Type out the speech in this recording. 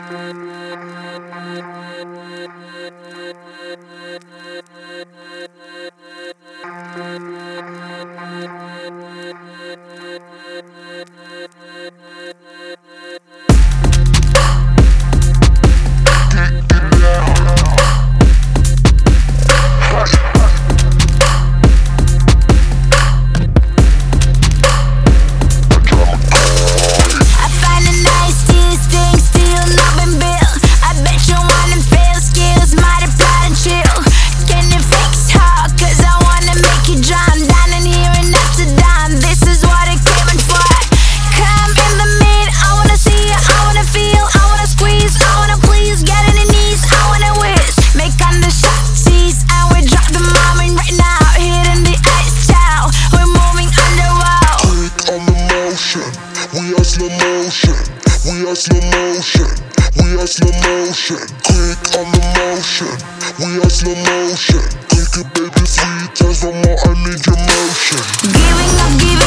We are slow motion, we are slow motion, we are slow motion. Quick on the motion, we are slow motion. Click it, baby, sweet, transform more, I need your motion. Giving up,